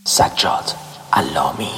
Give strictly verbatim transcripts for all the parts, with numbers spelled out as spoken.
سجاد علامی.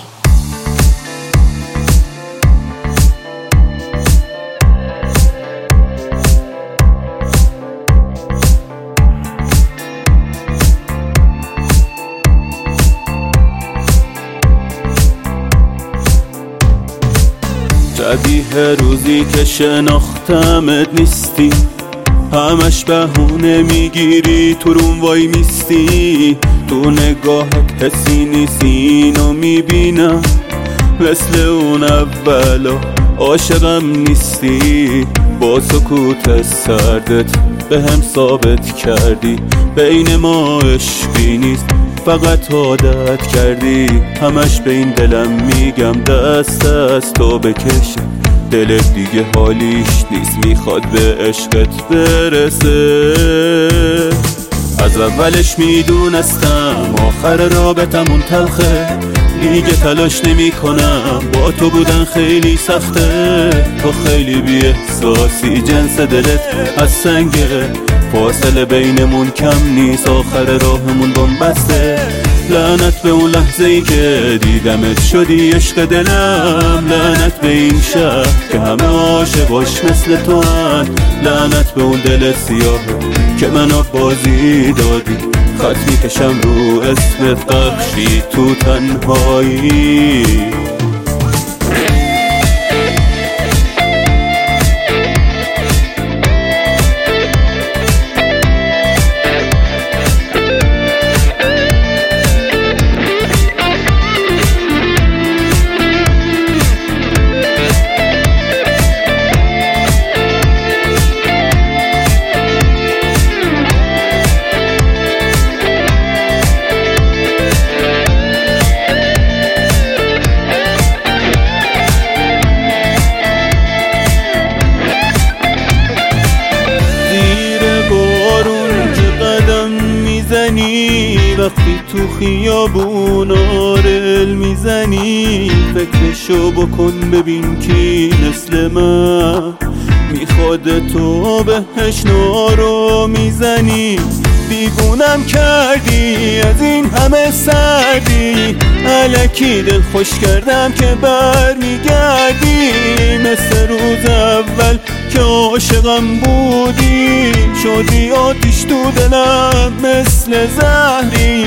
شبیه روزی که شناختمت نیستی، همش بهونه میگیری تو روم وای میستی. تو نگاهت حسی نیست اینو میبینم، مثل اون اولا عاشقم نیستی. با سکوت سردت به هم ثابت کردی بین ما عشقی نیست، فقط عادت کردی. همش به این دلم میگم دست از تو بکشم، دلت دیگه حالیش نیست، میخواد به عشقت برسه. از اولش میدونستم آخر رابطمون تلخه، دیگه تلاش نمی کنم، با تو بودن خیلی سخته. تو خیلی بی احساسی، جنس دلت از سنگه، فاصله بینمون کم نیست، آخر راهمون بنبسته. لعنت به اون لحظه ای که دیدمت شدی عشق دلم، لعنت به این شهر که همه عاشقاش مثل تو هن، لعنت به اون دل سیاه که منو بازی دادی. خط میکشم رو اسمت بخشی تو تنهایی. وقتی تو خیابون آرل میزنی، فکرشو بکن ببین کی مثل من میخواد تو بهش نارو میزنی. دیوونم کردی از این همه سردی، الکی دل خوش کردم که بر میگردی. مثل روز اول که عاشقم بودی، شدی آتیش تو دلم مثل زهری.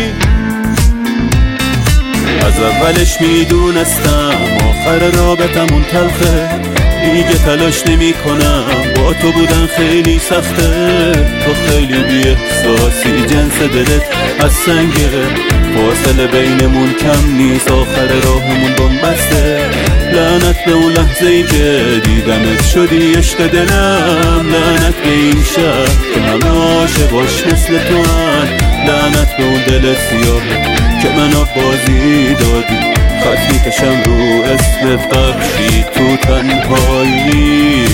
از اولش میدونستم آخر رابطمون تلخه، دیگه تلاش نمی کنم، با تو بودن خیلی سخته. تو خیلی بی احساسی، جنس دلت از سنگه، فاصله بینمون کم نیست، آخر راهمون بنبسته. لعنت به اون لحظه ای که دیدمت شدی عشق دلم، لعنت به این شهر که همه عاشقاش مثل تو هن، لعنت به اون دل سیاه که منو بازی دادی. خط میکشم رو اسمت بخشی تو تنهایی.